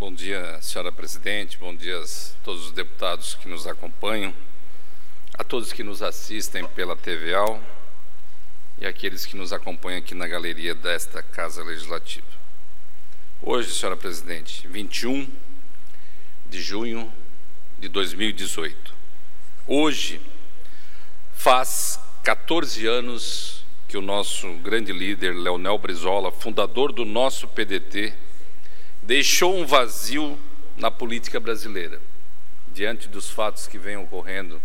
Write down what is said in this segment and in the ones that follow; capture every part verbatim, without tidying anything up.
Bom dia, senhora presidente, bom dia a todos os deputados que nos acompanham, a todos que nos assistem pela T V A L e aqueles que nos acompanham aqui na galeria desta Casa Legislativa. Hoje, senhora presidente, vinte e um de junho de dois mil e dezoito. Hoje faz quatorze anos que o nosso grande líder, Leonel Brizola, fundador do nosso P D T, deixou um vazio na política brasileira. Diante dos fatos que vêm ocorrendo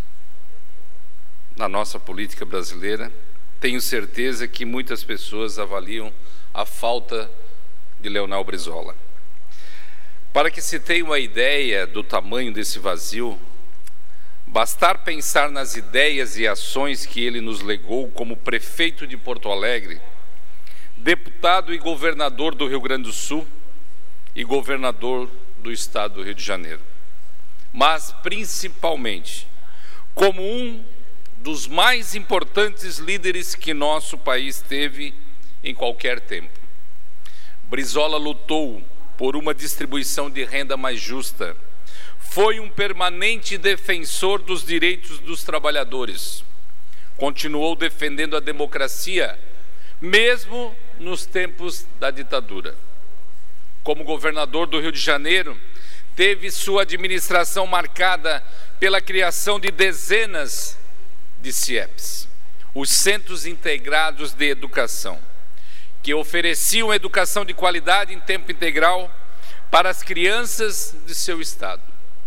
na nossa política brasileira, tenho certeza que muitas pessoas avaliam a falta de Leonel Brizola. Para que se tenha uma ideia do tamanho desse vazio, bastar pensar nas ideias e ações que ele nos legou como prefeito de Porto Alegre, deputado e governador do Rio Grande do Sul e governador do estado do Rio de Janeiro. Mas, principalmente, como um dos mais importantes líderes que nosso país teve em qualquer tempo. Brizola lutou por uma distribuição de renda mais justa, foi um permanente defensor dos direitos dos trabalhadores, continuou defendendo a democracia, mesmo nos tempos da ditadura. Como governador do Rio de Janeiro, teve sua administração marcada pela criação de dezenas de C I E Ps, os Centros Integrados de Educação, que ofereciam educação de qualidade em tempo integral para as crianças de seu estado.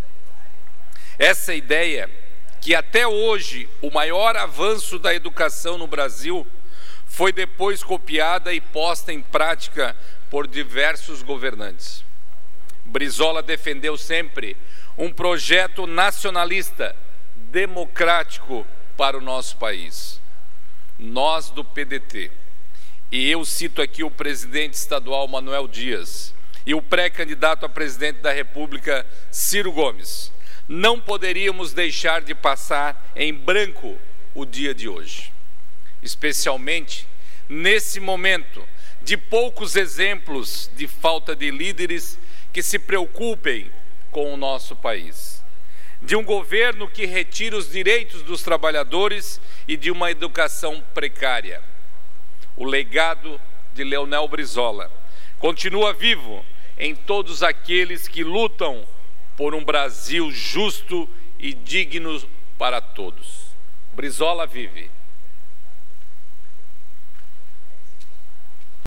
Essa ideia, que até hoje o maior avanço da educação no Brasil, foi depois copiada e posta em prática por diversos governantes. Brizola defendeu sempre um projeto nacionalista, democrático para o nosso país. Nós do P D T, e eu cito aqui o presidente estadual Manuel Dias e o pré-candidato a presidente da República Ciro Gomes, não poderíamos deixar de passar em branco o dia de hoje, especialmente nesse momento de poucos exemplos de falta de líderes que se preocupem com o nosso país, de um governo que retira os direitos dos trabalhadores e de uma educação precária. O legado de Leonel Brizola continua vivo em todos aqueles que lutam por um Brasil justo e digno para todos. Brizola vive.